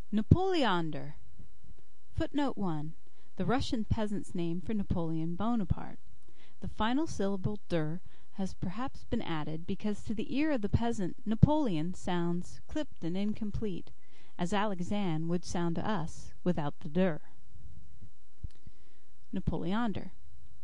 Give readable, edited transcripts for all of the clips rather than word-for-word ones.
Napoleander. Footnote 1. The Russian peasant's name for Napoleon Bonaparte. The final syllable "der" has perhaps been added because to the ear of the peasant Napoleon sounds clipped and incomplete, as Alexandre would sound to us without the "der." Napoleander.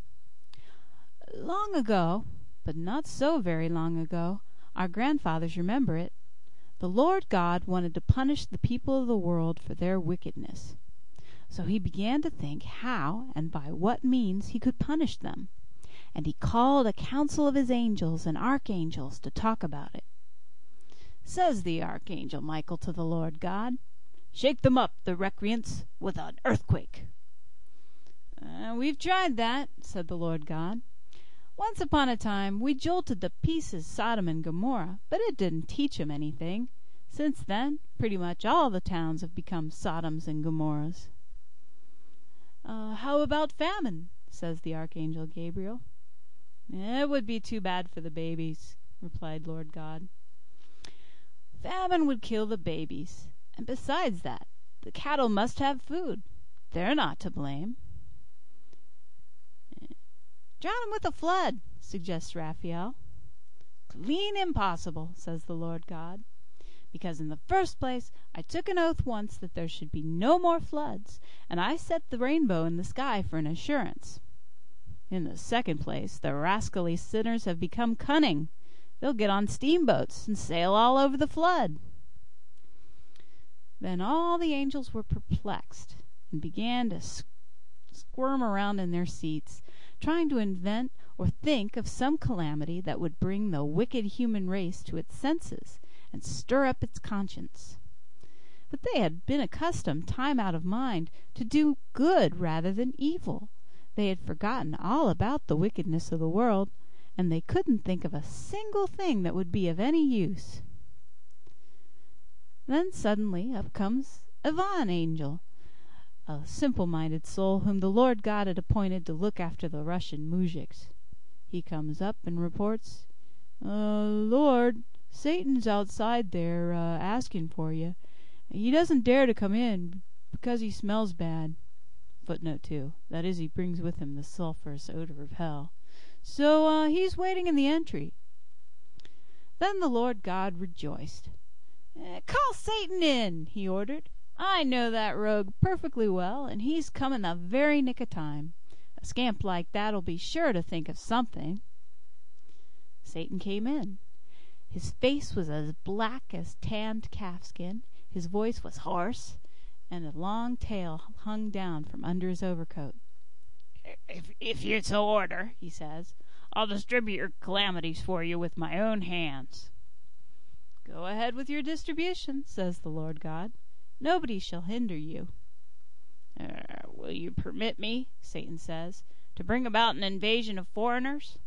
Long ago, but not so very long ago, our grandfathers remember it, the Lord God wanted to punish the people of the world for their wickedness. So he began to think how and by what means he could punish them, and he called a council of his angels and archangels to talk about it. Says the archangel Michael to the Lord God, "Shake them up, the recreants, with an earthquake." "We've tried that," said the Lord God. "Once upon a time we jolted to pieces Sodom and Gomorrah, but it didn't teach 'em anything. Since then, pretty much all the towns have become Sodoms and Gomorrahs." "How about famine?" says the Archangel Gabriel. "It would be too bad for the babies," replied Lord God. "Famine would kill the babies, and besides that, the cattle must have food. They're not to blame." "Drown 'em with a flood," suggests Raphael. "Clean impossible," says the Lord God. "Because in the first place I took an oath once that there should be no more floods, and I set the rainbow in the sky for an assurance. In the second place, the rascally sinners have become cunning. They'll get on steamboats and sail all over the flood." Then all the angels were perplexed, and began to squirm around in their seats, trying to invent or think of some calamity that would bring the wicked human race to its senses and stir up its conscience. But they had been accustomed, time out of mind, to do good rather than evil. They had forgotten all about the wickedness of the world, and they couldn't think of a single thing that would be of any use. Then suddenly up comes Ivan Angel, a simple-minded soul whom the Lord God had appointed to look after the Russian moujiks. He comes up and reports, "Lord, Satan's outside there asking for you. He doesn't dare to come in because he smells bad." Footnote 2. That is, he brings with him the sulphurous odor of hell. "So he's waiting in the entry." Then the Lord God rejoiced. "Call Satan in," he ordered. "I know that rogue perfectly well, and he's come in the very nick of time. A scamp like that'll be sure to think of something." Satan came in. His face was as black as tanned calfskin, his voice was hoarse, and a long tail hung down from under his overcoat. If you so order," he says, "I'll distribute your calamities for you with my own hands." "Go ahead with your distribution," says the Lord God. "Nobody shall hinder you." "Will you permit me," Satan says, "to bring about an invasion of foreigners?"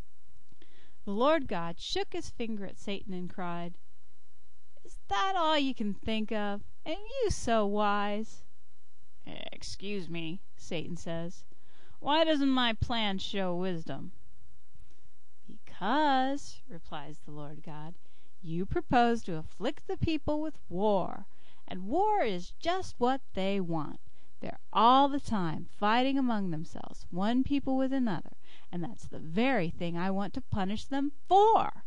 The Lord God shook his finger at Satan and cried, "Is that all you can think of? And you so wise?" "Excuse me," Satan says. "Why doesn't my plan show wisdom?" "Because," replies the Lord God, "you propose to afflict the people with war, and war is just what they want. They're all the time fighting among themselves, one people with another, and that's the very thing I want to punish them for."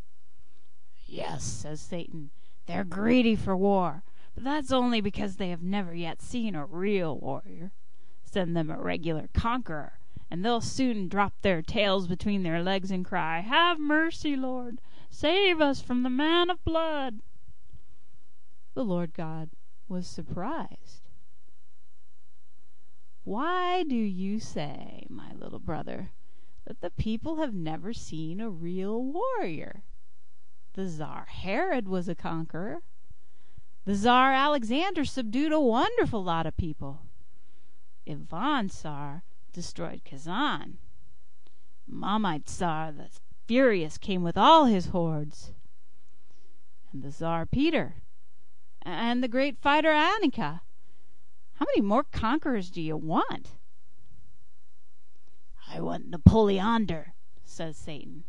"Yes," says Satan, "they're greedy for war, but that's only because they have never yet seen a real warrior. Send them a regular conqueror, and they'll soon drop their tails between their legs and cry, 'Have mercy, Lord! Save us from the man of blood!'" The Lord God was surprised. "Why do you say, my little brother, that the people have never seen a real warrior? The Tsar Herod was a conqueror. The Tsar Alexander subdued a wonderful lot of people. Ivan Tsar destroyed Kazan. Mamait Tsar the Furious came with all his hordes. And the Tsar Peter. And the great fighter Annika. How many more conquerors do you want?" "I want Napoleander," says Satan.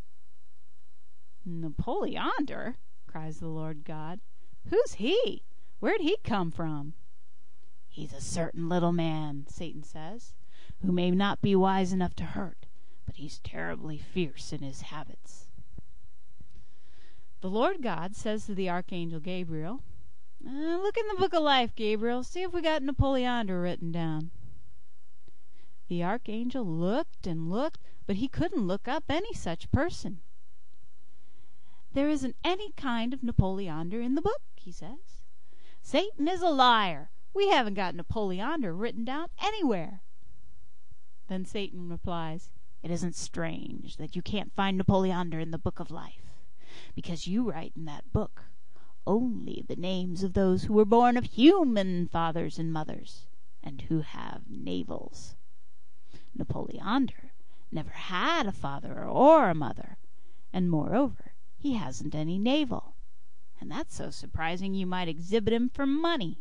"Napoleander?" cries the Lord God. "Who's he? Where'd he come from?" "He's a certain little man," Satan says, "who may not be wise enough to hurt, but he's terribly fierce in his habits." The Lord God says to the Archangel Gabriel, "Look in the Book of Life, Gabriel. See if we got Napoleander written down." The Archangel looked and looked, but he couldn't look up any such person. "There isn't any kind of Napoleander in the book," he says. "Satan is a liar. We haven't got Napoleander written down anywhere." Then Satan replies, "It isn't strange that you can't find Napoleander in the Book of Life, because you write in that book only the names of those who were born of human fathers and mothers, and who have navels. Napoleander never had a father or a mother, and moreover, he hasn't any navel, and that's so surprising you might exhibit him for money."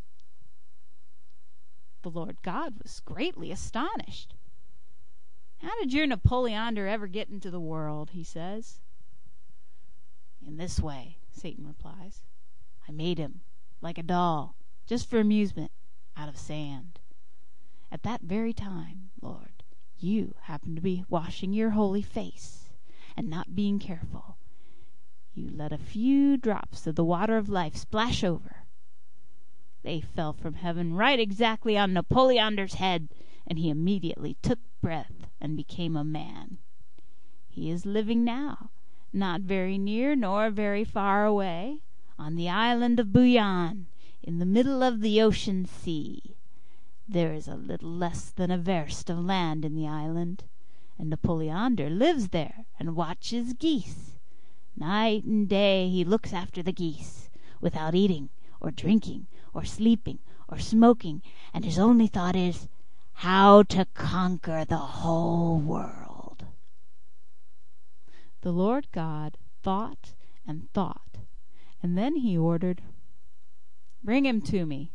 The Lord God was greatly astonished. "How did your Napoleander ever get into the world?" he says. "In this way," Satan replies. "I made him, like a doll, just for amusement, out of sand. At that very time, Lord, you happened to be washing your holy face, and not being careful, you let a few drops of the water of life splash over. They fell from heaven right exactly on Napoleander's head, and he immediately took breath and became a man. He is living now, not very near nor very far away, on the island of Buyan, in the middle of the ocean sea. There is a little less than a verst of land in the island, and Napoleander lives there and watches geese. Night and day he looks after the geese, without eating or drinking or sleeping or smoking, and his only thought is, how to conquer the whole world." The Lord God thought and thought, and then he ordered, "Bring him to me."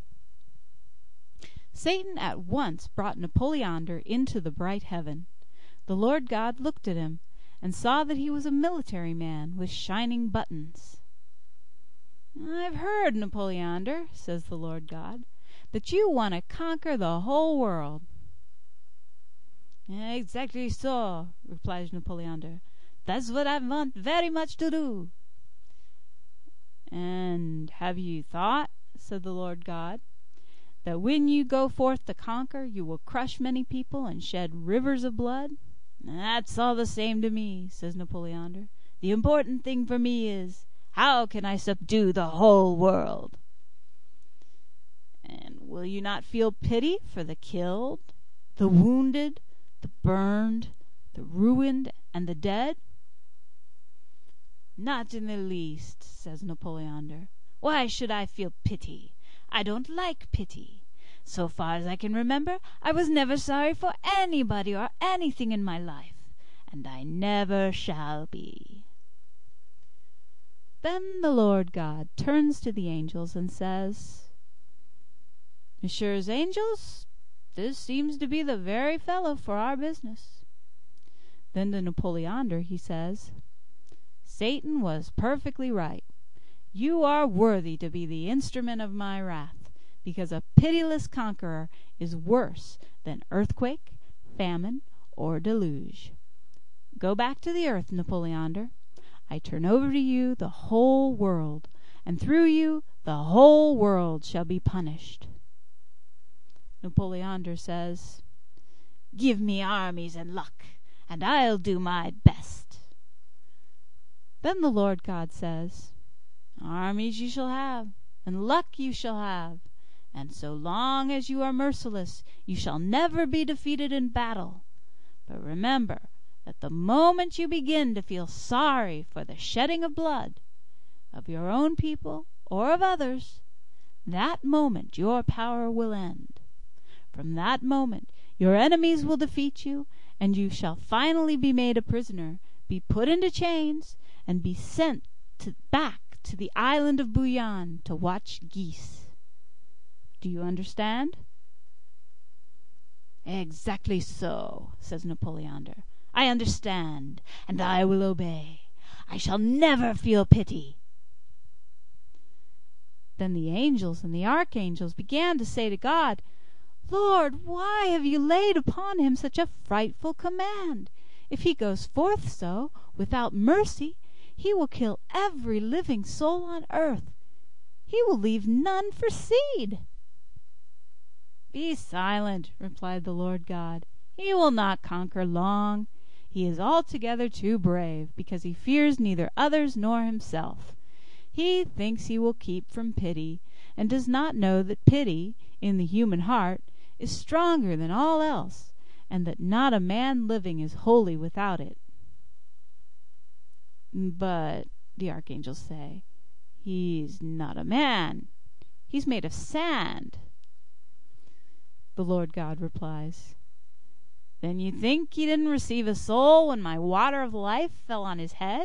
Satan at once brought Napoleander into the bright heaven. The Lord God looked at him, and saw that he was a military man with shining buttons. "I've heard, Napoleander," says the Lord God, "that you want to conquer the whole world." "Exactly so," replies Napoleander. "That's what I want very much to do." "And have you thought," said the Lord God, "that when you go forth to conquer, you will crush many people and shed rivers of blood?" "That's all the same to me," says Napoleander. "The important thing for me is, how can I subdue the whole world?" "And will you not feel pity for the killed, the wounded, the burned, the ruined, and the dead?" "Not in the least," says Napoleander. "Why should I feel pity? I don't like pity. So far as I can remember, I was never sorry for anybody or anything in my life, and I never shall be." Then the Lord God turns to the angels and says, "Messieurs angels, this seems to be the very fellow for our business." Then to Napoleander he says, "Satan was perfectly right. You are worthy to be the instrument of my wrath, because a pitiless conqueror is worse than earthquake, famine, or deluge. Go back to the earth, Napoleander. I turn over to you the whole world, and through you the whole world shall be punished." Napoleander says, "Give me armies and luck, and I'll do my best." Then the Lord God says, "Armies you shall have, and luck you shall have, and so long as you are merciless, you shall never be defeated in battle. But remember that the moment you begin to feel sorry for the shedding of blood, of your own people or of others, that moment your power will end. From that moment your enemies will defeat you, and you shall finally be made a prisoner, be put into chains, and be sent back to the island of Buyan to watch geese. Do you understand?" "Exactly so," says Napoleander. "I understand, and I will obey. I shall never feel pity." Then the angels and the archangels began to say to God, "Lord, why have you laid upon him such a frightful command? If he goes forth so, without mercy, he will kill every living soul on earth. He will leave none for seed." "Be silent," replied the Lord God. "He will not conquer long. He is altogether too brave, because he fears neither others nor himself. He thinks he will keep from pity, and does not know that pity, in the human heart, is stronger than all else, and that not a man living is holy without it." "But," the archangels say, "he's not a man. He's made of sand." The Lord God replies, "Then you think he didn't receive a soul when my water of life fell on his head?"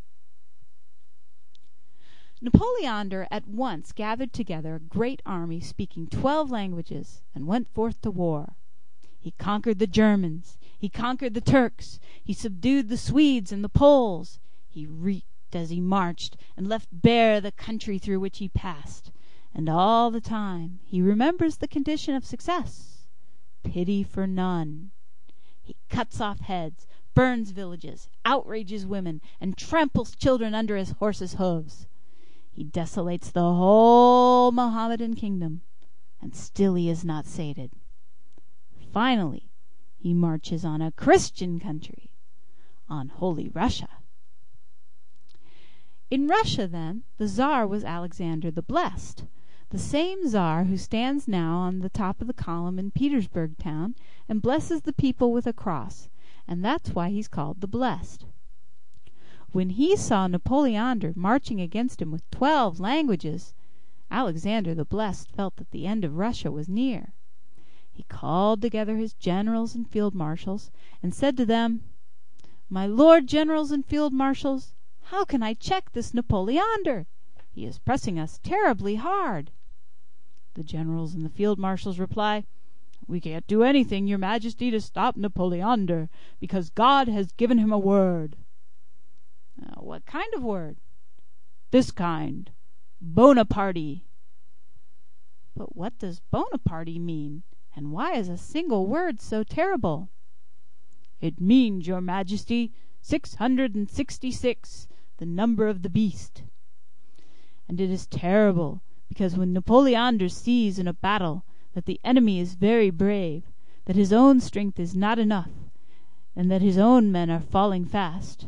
Napoleander at once gathered together a great army speaking 12 languages and went forth to war. He conquered the Germans, he conquered the Turks, he subdued the Swedes and the Poles. He reeked as he marched, and left bare the country through which he passed. And all the time he remembers the condition of success: pity for none. He cuts off heads, burns villages, outrages women, and tramples children under his horse's hoofs. He desolates the whole Mohammedan kingdom, and still he is not sated. Finally, he marches on a Christian country, on Holy Russia. In Russia, then, the Tsar was Alexander the Blessed, the same Tsar who stands now on the top of the column in Petersburg town and blesses the people with a cross, and that's why he's called the Blessed. When he saw Napoleander marching against him with 12 languages, Alexander the Blessed felt that the end of Russia was near. He called together his generals and field marshals, and said to them, "My lord generals and field marshals, how can I check this Napoleander? He is pressing us terribly hard." The generals and the field marshals reply, "We can't do anything, your majesty, to stop Napoleander, because God has given him a word." "What kind of word?" "This kind: Bonaparte." "But what does Bonaparte mean, and why is a single word so terrible?" "It means, your majesty, 666, the number of the beast. And it is terrible, because when Napoleander sees in a battle that the enemy is very brave, that his own strength is not enough, and that his own men are falling fast,"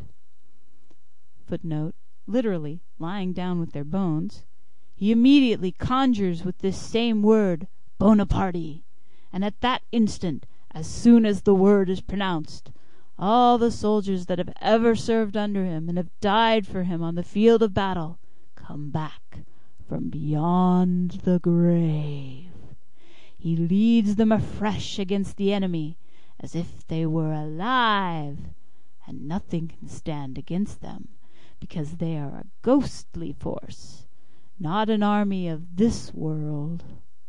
literally, lying down with their bones, "he immediately conjures with this same word, Bonaparte, and at that instant, as soon as the word is pronounced, all the soldiers that have ever served under him and have died for him on the field of battle come back from beyond the grave. He leads them afresh against the enemy, as if they were alive, and nothing can stand against them, because they are a ghostly force, not an army of this world."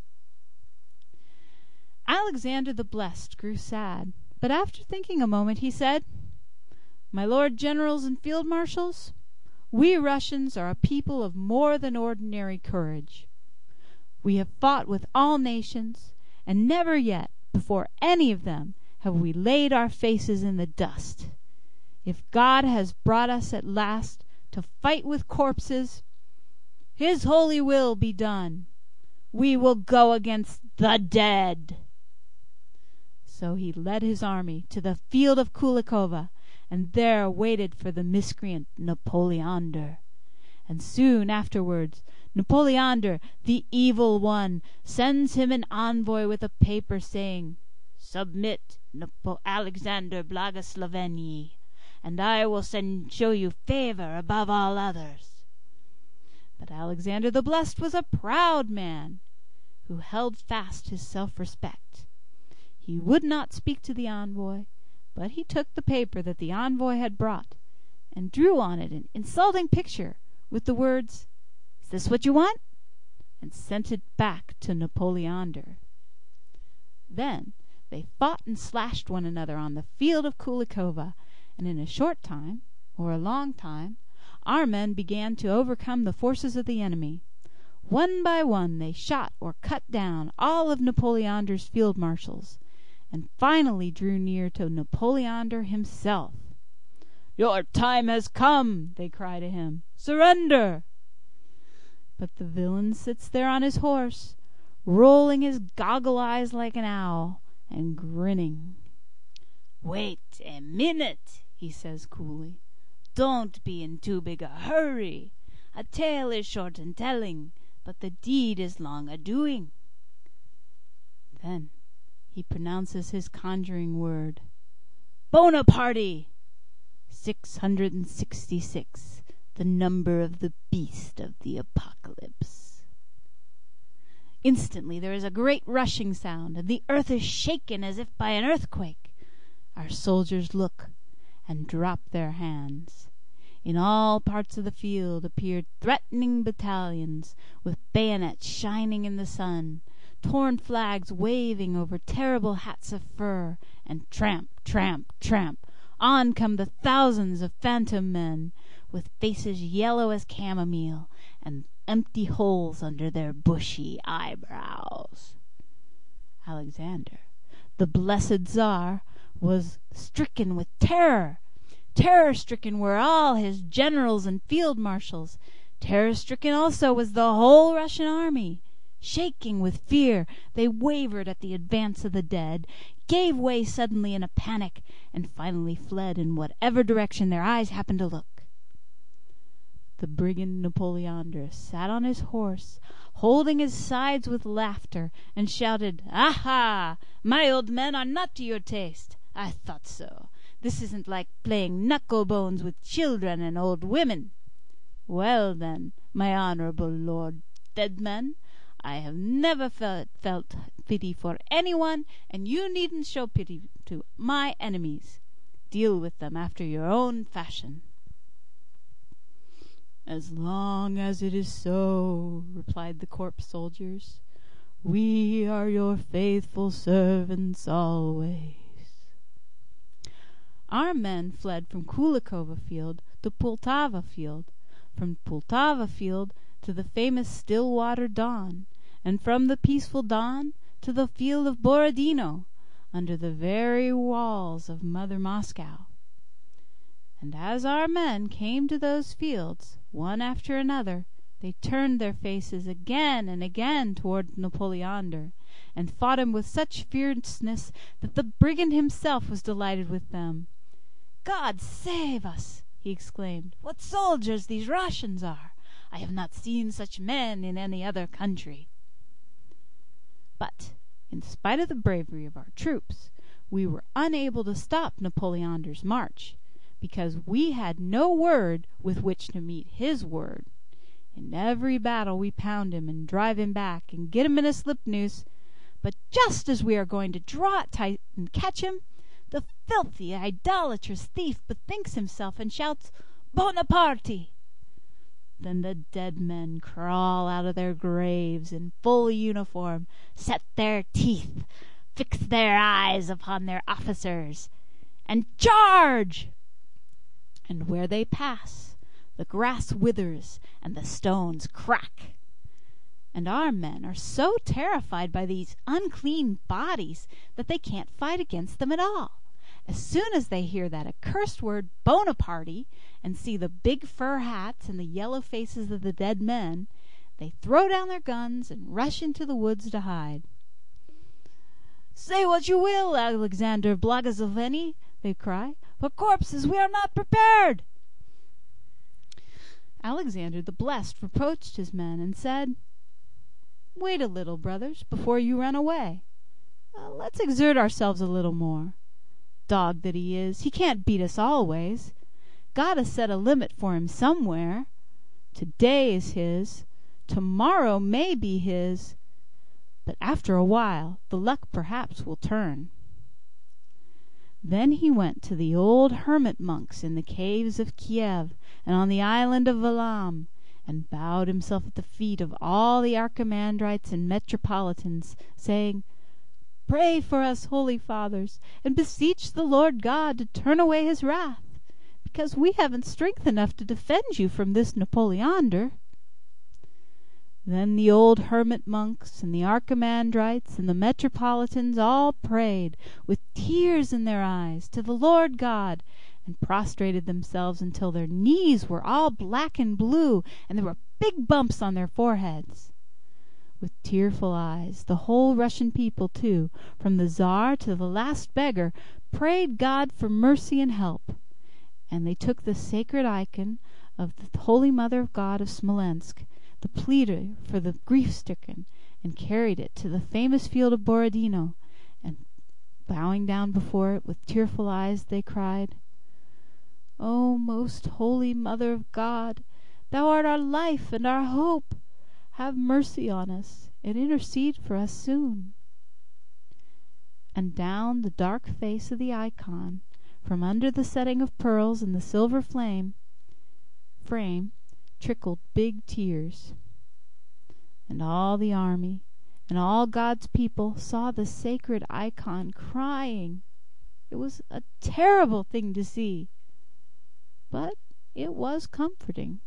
Alexander the Blessed grew sad, but after thinking a moment he said, "My lord generals and field marshals, we Russians are a people of more than ordinary courage. We have fought with all nations, and never yet, before any of them, have we laid our faces in the dust. If God has brought us at last to fight with corpses, His holy will be done. We will go against the dead." So he led his army to the field of Kulikovo, and there waited for the miscreant Napoleander. And soon afterwards Napoleander, the evil one, sends him an envoy with a paper saying, "Submit, Alexander Blagosleveni, and I will show you favor above all others." But Alexander the Blessed was a proud man, who held fast his self-respect. He would not speak to the envoy, but he took the paper that the envoy had brought, and drew on it an insulting picture with the words, "Is this what you want?" and sent it back to Napoleander. Then they fought and slashed one another on the field of Kulikovo, and in a short time, or a long time, our men began to overcome the forces of the enemy. One by one they shot or cut down all of Napoleonder's field marshals, and finally drew near to Napoleonder himself. "Your time has come," they cry to him. "Surrender!" But the villain sits there on his horse, rolling his goggle eyes like an owl, and grinning. "Wait a minute," he says coolly. "Don't be in too big a hurry. A tale is short in telling, but the deed is long a doing." Then he pronounces his conjuring word, "Bonaparte!" 666, the number of the beast of the apocalypse. Instantly there is a great rushing sound, and the earth is shaken as if by an earthquake. Our soldiers look and drop their hands. In all parts of the field appeared threatening battalions, with bayonets shining in the sun, torn flags waving over terrible hats of fur, and tramp, tramp, tramp, on come the thousands of phantom men, with faces yellow as chamomile, and empty holes under their bushy eyebrows. Alexander, the blessed Tsar, was stricken with terror. Terror-stricken were all his generals and field marshals. Terror-stricken also was the whole Russian army. Shaking with fear, they wavered at the advance of the dead, gave way suddenly in a panic, and finally fled in whatever direction their eyes happened to look. The brigand Napoleonder sat on his horse, holding his sides with laughter, and shouted, "Aha! My old men are not to your taste. I thought so. This isn't like playing knuckle-bones with children and old women. Well, then, my honorable Lord Deadman, I have never felt pity for anyone, and you needn't show pity to my enemies. Deal with them after your own fashion." "As long as it is so," replied the corpse soldiers, "we are your faithful servants always." Our men fled from Kulikovo field to Pultava field, from Pultava field to the famous Stillwater Don, and from the peaceful Don to the field of Borodino, under the very walls of Mother Moscow. And as our men came to those fields, one after another, they turned their faces again and again toward Napoleonder, and fought him with such fierceness that the brigand himself was delighted with them. "God save us!" he exclaimed. "What soldiers these Russians are! I have not seen such men in any other country." But, in spite of the bravery of our troops, we were unable to stop Napoleonder's march, because we had no word with which to meet his word. In every battle we pound him and drive him back and get him in a slip noose, but just as we are going to draw it tight and catch him, the filthy, idolatrous thief bethinks himself and shouts, "Bonaparte!" Then the dead men crawl out of their graves in full uniform, set their teeth, fix their eyes upon their officers, and charge! And where they pass, the grass withers and the stones crack. And our men are so terrified by these unclean bodies that they can't fight against them at all. As soon as they hear that accursed word Bonaparte, and see the big fur hats and the yellow faces of the dead men, they throw down their guns and rush into the woods to hide. "Say what you will, Alexander Blagozevny," they cry, "for corpses we are not prepared." Alexander the Blessed reproached his men and said, "Wait a little, brothers, before you run away. Let's exert ourselves a little more. Dog that he is, he can't beat us always. God has set a limit for him somewhere. Today is his, tomorrow may be his, but after a while the luck perhaps will turn." Then he went to the old hermit monks in the caves of Kiev and on the island of Valam, and bowed himself at the feet of all the archimandrites and metropolitans, saying, "Pray for us, holy fathers, and beseech the Lord God to turn away his wrath, because we haven't strength enough to defend you from this Napoleonder." Then the old hermit monks and the archimandrites and the metropolitans all prayed, with tears in their eyes, to the Lord God, and prostrated themselves until their knees were all black and blue, and there were big bumps on their foreheads. With tearful eyes, the whole Russian people, too, from the Tsar to the last beggar, prayed God for mercy and help. And they took the sacred icon of the Holy Mother of God of Smolensk, the pleader for the grief-stricken, and carried it to the famous field of Borodino, and bowing down before it with tearful eyes, they cried, "O most holy Mother of God, thou art our life and our hope. Have mercy on us, and intercede for us soon." And down the dark face of the icon, from under the setting of pearls and the silver frame, trickled big tears. And all the army and all God's people saw the sacred icon crying. It was a terrible thing to see, but it was comforting.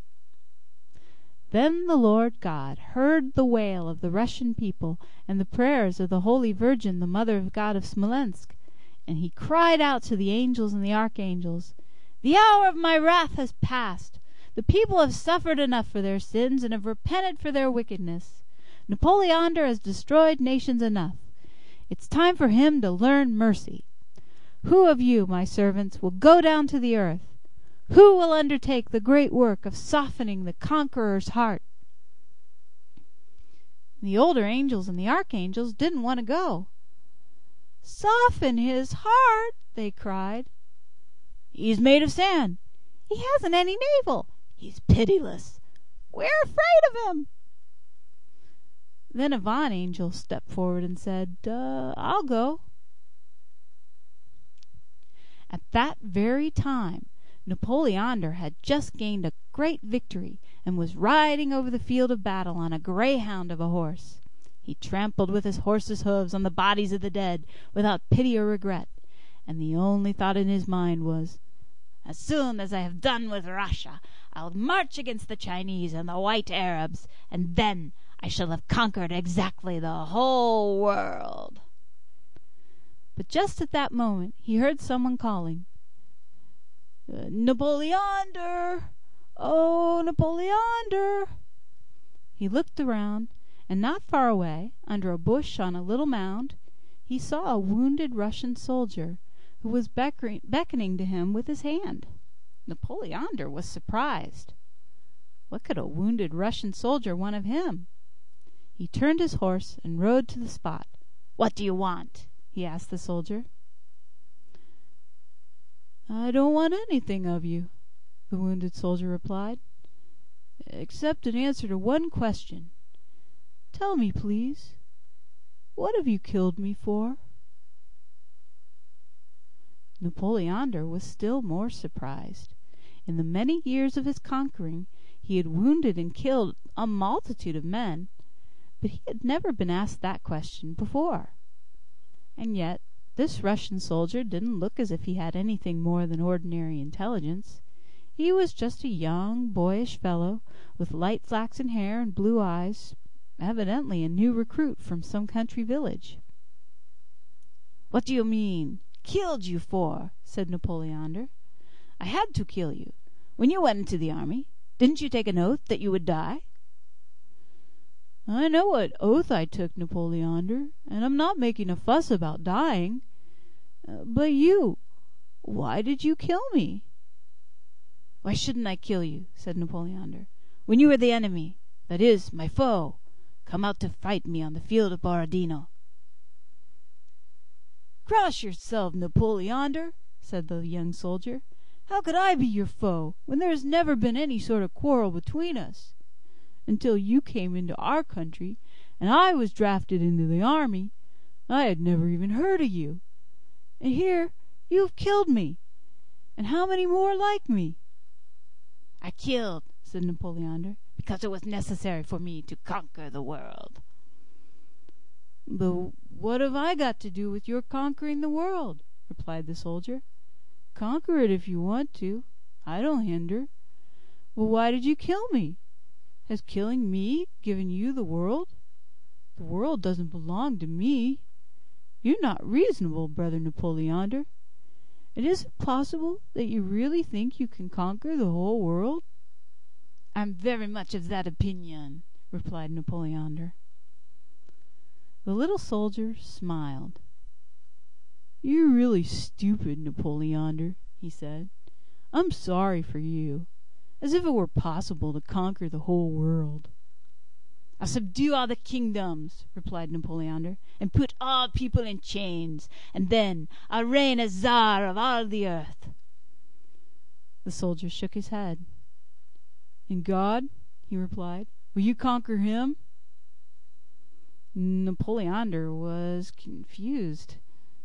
Then the Lord God heard the wail of the Russian people and the prayers of the Holy Virgin, the Mother of God of Smolensk, and he cried out to the angels and the archangels, "The hour of my wrath has passed. The people have suffered enough for their sins and have repented for their wickedness. Napoleander has destroyed nations enough. It's time for him to learn mercy. Who of you, my servants, will go down to the earth? Who will undertake the great work of softening the conqueror's heart?" The older angels and the archangels didn't want to go. "Soften his heart!" they cried. "He's made of sand. He hasn't any navel. He's pitiless. We're afraid of him." Then a Von angel stepped forward and said, "I'll go." At that very time, Napoleander had just gained a great victory and was riding over the field of battle on a greyhound of a horse. He trampled with his horse's hoofs on the bodies of the dead without pity or regret, and the only thought in his mind was, "As soon as I have done with Russia, I'll march against the Chinese and the white Arabs, and then I shall have conquered exactly the whole world." But just at that moment he heard someone calling, "Napoleander! Oh, Napoleander!" He looked around, and not far away, under a bush on a little mound, he saw a wounded Russian soldier who was beckoning to him with his hand. Napoleander was surprised. What could a wounded Russian soldier want of him? He turned his horse and rode to the spot. "What do you want?" he asked the soldier. "I don't want anything of you," the wounded soldier replied, "except an answer to one question. Tell me, please, what have you killed me for?" Napoleander was still more surprised. In the many years of his conquering, he had wounded and killed a multitude of men, but he had never been asked that question before. And yet this Russian soldier didn't look as if he had anything more than ordinary intelligence. He was just a young, boyish fellow, with light flaxen hair and blue eyes, evidently a new recruit from some country village. "What do you mean, killed you for?" said Napoleander. "I had to kill you. When you went into the army, didn't you take an oath that you would die?" "I know what oath I took, Napoleander, and I'm not making a fuss about dying. But you, why did you kill me?" "Why shouldn't I kill you?" said Napoleander. "When you were the enemy, that is, my foe, come out to fight me on the field of Borodino." "Cross yourself, Napoleander," said the young soldier. "How could I be your foe, when there has never been any sort of quarrel between us? Until you came into our country, and I was drafted into the army, I had never even heard of you. And here you have killed me, and how many more like me?" "I killed," said Napoleander, "because it was necessary for me to conquer the world." "But what have I got to do with your conquering the world?" replied the soldier. "Conquer it if you want to. I don't hinder. But why did you kill me? Has killing me given you the world? The world doesn't belong to me. You're not reasonable, Brother Napoleander. And is it possible that you really think you can conquer the whole world?" "I'm very much of that opinion," replied Napoleander. The little soldier smiled. "You're really stupid, Napoleander," he said. "I'm sorry for you. As if it were possible to conquer the whole world." "I'll subdue all the kingdoms," replied Napoleander, "and put all people in chains, and then I'll reign as Tsar of all the earth." The soldier shook his head. "And God," he replied, "will you conquer him?" Napoleander was confused.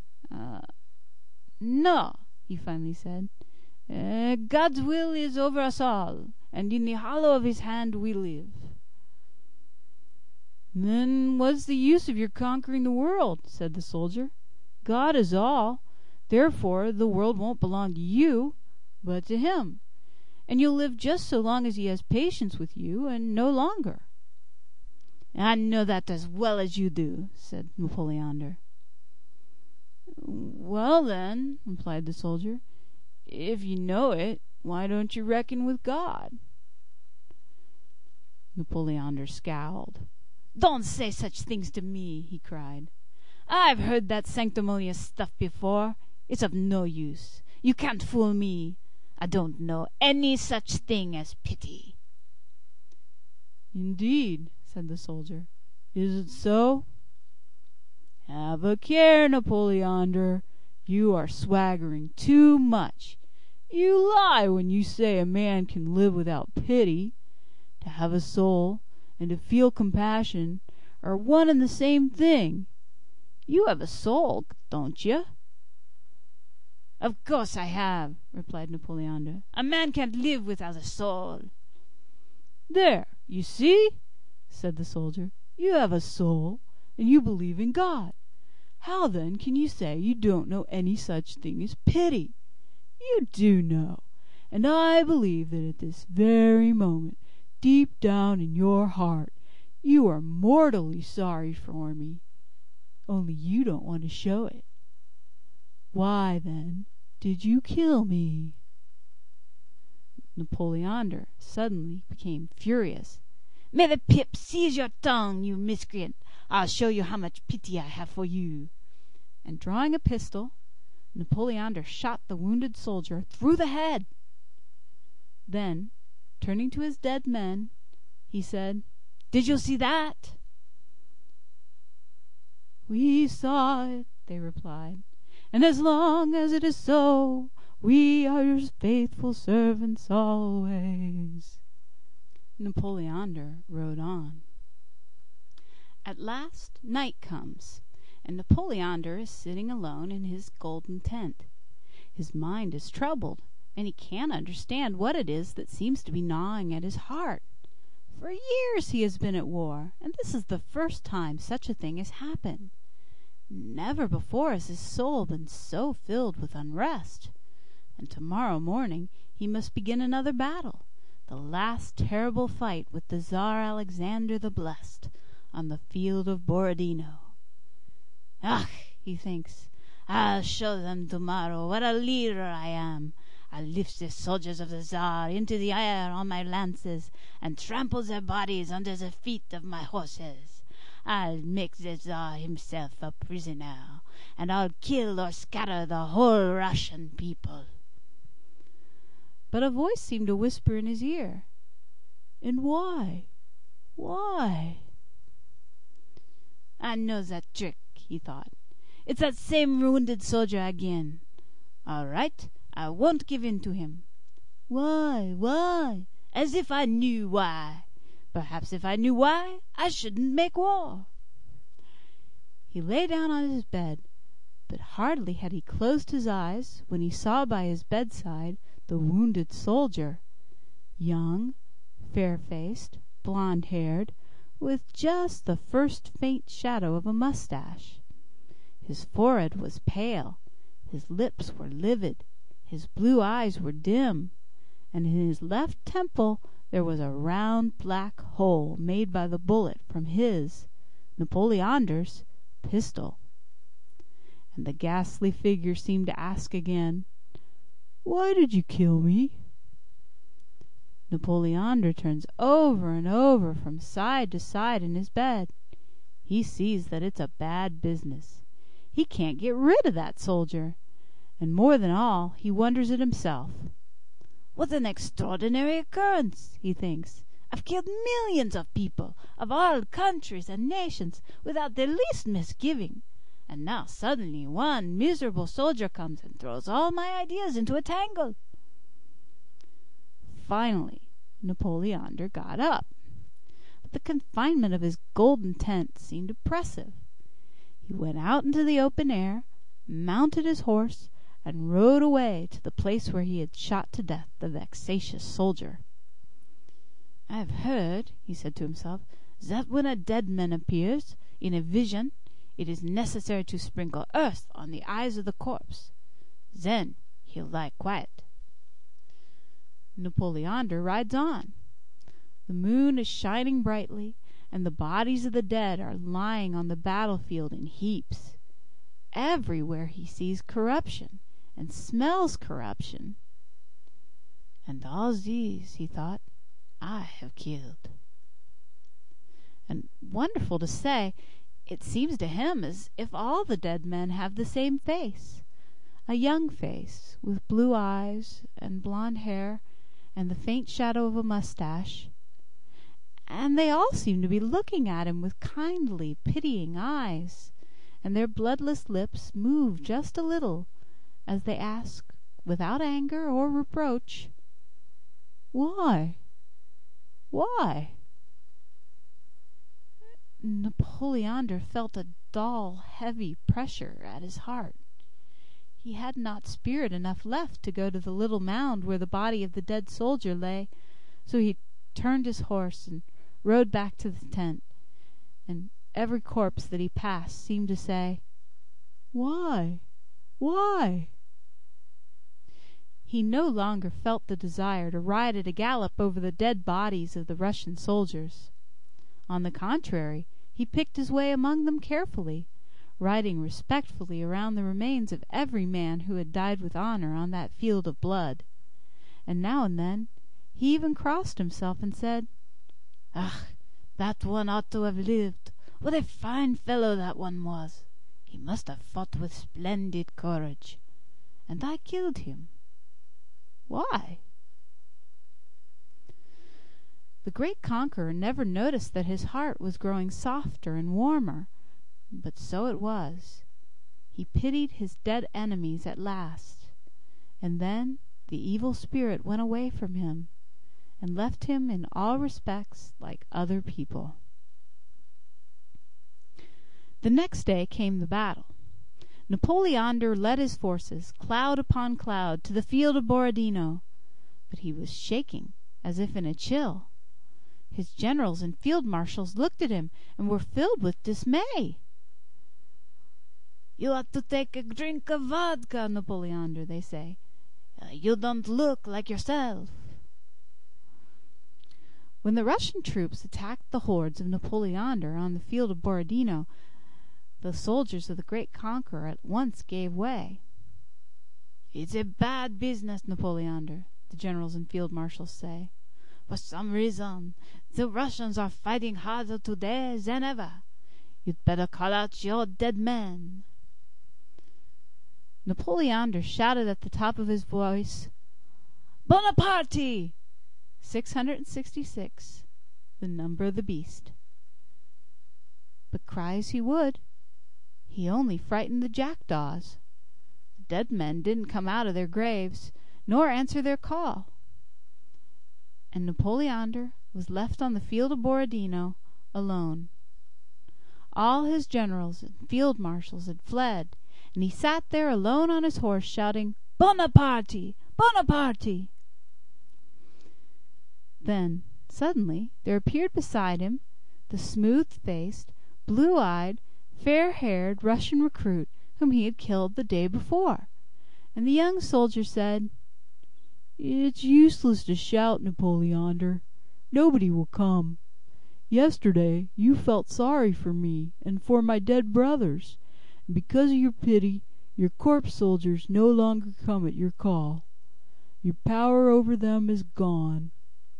"No," he finally said. "God's will is over us all, and in the hollow of his hand we live." "Then what's the use of your conquering the world?" said the soldier. "God is all, therefore the world won't belong to you, but to him, and you'll live just so long as he has patience with you, and no longer." "I know that as well as you do," said Napoleander. "Well, then," replied the soldier, "if you know it, why don't you reckon with God?" Napoleander scowled. "Don't say such things to me," he cried. "I've heard that sanctimonious stuff before. It's of no use. You can't fool me. I don't know any such thing as pity." "Indeed," said the soldier. "Is it so?" "Have a care, Napoleander. You are swaggering too much. You lie when you say a man can live without pity. To have a soul and to feel compassion are one and the same thing. You have a soul, don't you?" "Of course I have," replied Napoleander. "A man can't live without a soul." "There, you see," said the soldier. "You have a soul, and you believe in God. How then can you say you don't know any such thing as pity? You do know, and I believe that at this very moment, deep down in your heart, you are mortally sorry for me. Only you don't want to show it. Why, then, did you kill me?" Napoleander suddenly became furious. "May the pip seize your tongue, you miscreant! I'll show you how much pity I have for you." And drawing a pistol, Napoleander shot the wounded soldier through the head. Then, turning to his dead men, he said, "Did you see that?" "We saw it," they replied, "and as long as it is so, we are your faithful servants always." Napoleander rode on. At last night comes, and Napoleander is sitting alone in his golden tent. His mind is troubled, and he can't understand what it is that seems to be gnawing at his heart. For years he has been at war, and this is the first time such a thing has happened. Never before has his soul been so filled with unrest. And tomorrow morning he must begin another battle, the last terrible fight with the Tsar Alexander the Blessed, on the field of Borodino. "Ach," he thinks, "I'll show them tomorrow what a leader I am. I'll lift the soldiers of the Tsar into the air on my lances, and trample their bodies under the feet of my horses. I'll make the Tsar himself a prisoner, and I'll kill or scatter the whole Russian people." But a voice seemed to whisper in his ear, "And why? Why?" "I know that trick," he thought. "It's that same wounded soldier again. All right, I won't give in to him. Why? Why? As if I knew why. Perhaps if I knew why, I shouldn't make war." He lay down on his bed, but hardly had he closed his eyes when he saw by his bedside the wounded soldier, young, fair-faced, blonde-haired, with just the first faint shadow of a mustache. His forehead was pale, his lips were livid, his blue eyes were dim, and in his left temple there was a round black hole made by the bullet from his, Napoleonder's, pistol. And the ghastly figure seemed to ask again, "Why did you kill me?" Napoleonder turns over and over from side to side in his bed. He sees that it's a bad business. He can't get rid of that soldier. And more than all, he wonders at himself. "What an extraordinary occurrence," he thinks. "I've killed millions of people, of all countries and nations, without the least misgiving. And now suddenly one miserable soldier comes and throws all my ideas into a tangle." Finally, Napoleonder got up. But the confinement of his golden tent seemed oppressive. He went out into the open air, mounted his horse, and rode away to the place where he had shot to death the vexatious soldier. "I have heard," he said to himself, "that when a dead man appears in a vision, it is necessary to sprinkle earth on the eyes of the corpse. Then he'll lie quiet." Napoleonder rides on. The moon is shining brightly, and the bodies of the dead are lying on the battlefield in heaps. Everywhere he sees corruption, and smells corruption. "And all these," he thought, "I have killed." And wonderful to say, it seems to him as if all the dead men have the same face, a young face with blue eyes and blonde hair and the faint shadow of a mustache. And they all seem to be looking at him with kindly, pitying eyes, and their bloodless lips move just a little as they ask, without anger or reproach, "Why? Why?" Napoleonder felt a dull, heavy pressure at his heart. He had not spirit enough left to go to the little mound where the body of the dead soldier lay, so he turned his horse and rode back to the tent, and every corpse that he passed seemed to say, "Why? Why?" He no longer felt the desire to ride at a gallop over the dead bodies of the Russian soldiers. On the contrary, he picked his way among them carefully, riding respectfully around the remains of every man who had died with honor on that field of blood. And now and then he even crossed himself and said, "Ah, that one ought to have lived. What a fine fellow that one was! He must have fought with splendid courage. And I killed him. Why?" The great conqueror never noticed that his heart was growing softer and warmer, but so it was. He pitied his dead enemies at last, and then the evil spirit went away from him, and left him in all respects like other people. The next day came the battle. Napoleonder led his forces, cloud upon cloud, to the field of Borodino, but he was shaking as if in a chill. His generals and field marshals looked at him and were filled with dismay. "You ought to take a drink of vodka, Napoleonder," they say. "You don't look like yourself." When the Russian troops attacked the hordes of Napoleonder on the field of Borodino, the soldiers of the great conqueror at once gave way. "It's a bad business, Napoleonder," the generals and field marshals say. "For some reason, the Russians are fighting harder today than ever. You'd better call out your dead men." Napoleonder shouted at the top of his voice, "Bonaparte!" 666, the number of the beast. But cry as he would, he only frightened the jackdaws. The dead men didn't come out of their graves, nor answer their call. And Napoleonder was left on the field of Borodino alone. All his generals and field marshals had fled, and he sat there alone on his horse, shouting, "Bonaparte! Bonaparte!" Then, suddenly, there appeared beside him the smooth-faced, blue-eyed, fair-haired Russian recruit whom he had killed the day before, and the young soldier said, "It's useless to shout, Napoleonder. Nobody will come. Yesterday you felt sorry for me and for my dead brothers, and because of your pity, your corpse soldiers no longer come at your call. Your power over them is gone."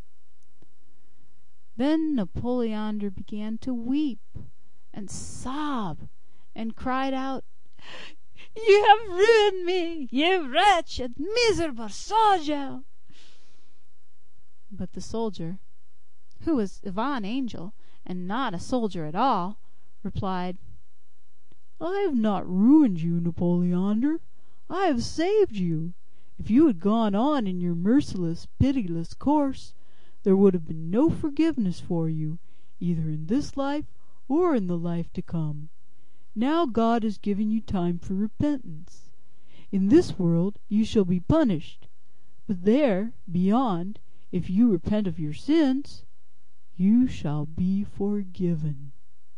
Then Napoleander began to weep and sob, and cried out, "You have ruined me, you wretched, miserable soldier!" But the soldier, who was Ivan Angel, and not a soldier at all, replied, "I have not ruined you, Napoleander. I have saved you. If you had gone on in your merciless, pitiless course, there would have been no forgiveness for you, either in this life or in the life to come. Now God has given you time for repentance. In this world you shall be punished, but there, beyond, if you repent of your sins, you shall be forgiven."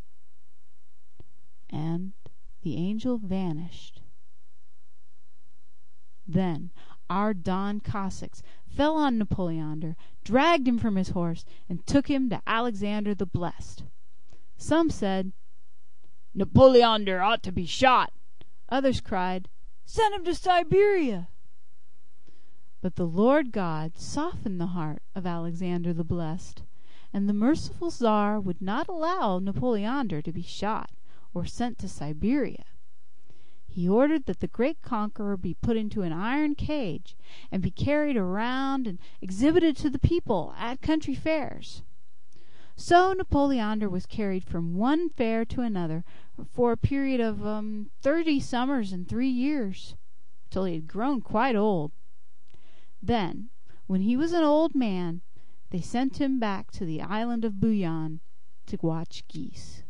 And the angel vanished. Then our Don Cossacks fell on Napoleander, dragged him from his horse, and took him to Alexander the Blessed. Some said, "Napoleander ought to be shot." Others cried, "Send him to Siberia." But the Lord God softened the heart of Alexander the Blessed, and the merciful Tsar would not allow Napoleander to be shot or sent to Siberia. He ordered that the great conqueror be put into an iron cage and be carried around and exhibited to the people at country fairs. So Napoleander was carried from one fair to another for a period of 30 summers and 3 years, till he had grown quite old. Then, when he was an old man, they sent him back to the island of Buyan to watch geese.